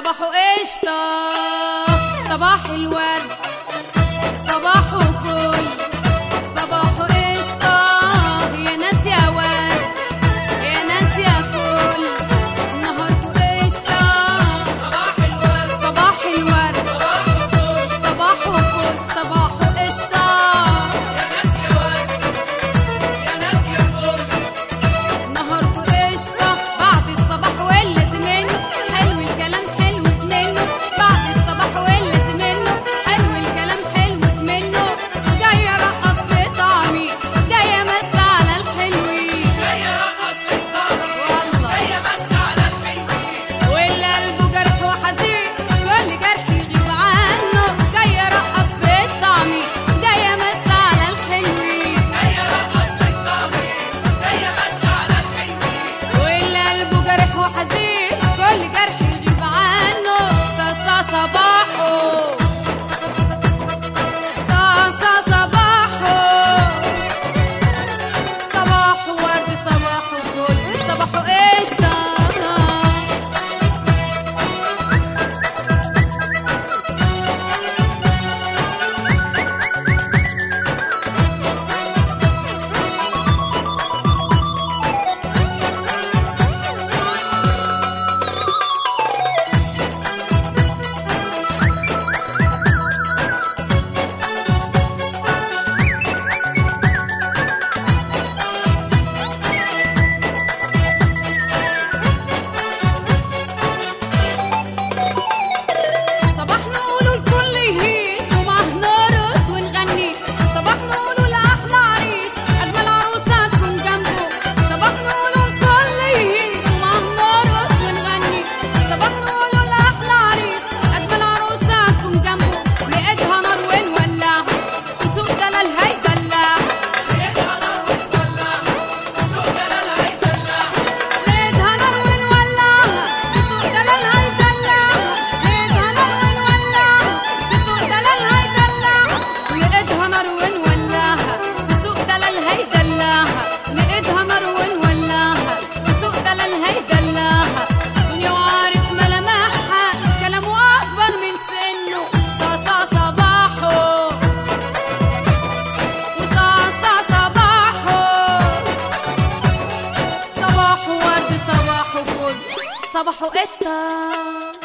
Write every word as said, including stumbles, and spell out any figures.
صباحه قشطة، صباح الورد، صباحه فل، صباحه قشطة، يا ناس يا ورد، يا ناس يا فل، نهاركوا قشطة، صباح الورد، صباح الورد، صباحه فل، صباحه قشطة، يا ناس يا ورد، يا ناس يا فل، نهاركوا قشطة. بعد الصباح واللازم منه حلو الكلام، حلو منه بعد الصباح واللازم منه حلو الكلام، حلو منه جاي ارقص في طعمي، جاي امس على الحلوين، جاي ارقص في الطعمي، والله جاي امس على الحلوين، واللي قلبه جرح وحزين كل جرح يغيب عنه، جاي ارقص في طعمي، جاي امس على الحلوين، جاي ارقص في الطعمي، جاي امس على الحلوين، واللي قلبه جرح وحزين كل جرح يغيب عنه. صاصا صباحه، صاصا صباحه، صباحه ورد، صباحه فل، صباحه قشطة. صباح نقوله الكل يهيس ومعه نرقص ونغني، صباح نقوله لأحلى عريس أجمل عروسة تكون جنبه، صباح نقوله الكل يهيس ومعه نرقص ونغني، صباح نقوله لأحلى عريس أجمل عروسة تكون جنبه، لقيتها نار ونولعها وسوق دلال هيدلعها، لقيتها نار ونولعها، سوق دلال هيدلعها، لقيتها نار ونولعها وسوق دلال هيدلعها، لقيتها نار ونولعها وسوق دلال هيدلعها، لقيتها نار ونولعها وسوق دلال هيدلعها، لقيتها نار ونولعها وسوق دلال هيدلعها، دنيا وعارف ملامحها كلامه أكبر من سنه، صاصا صباحه وصاصا صباحه، صباحه ورد، صباحه فل، صباحه قشطة.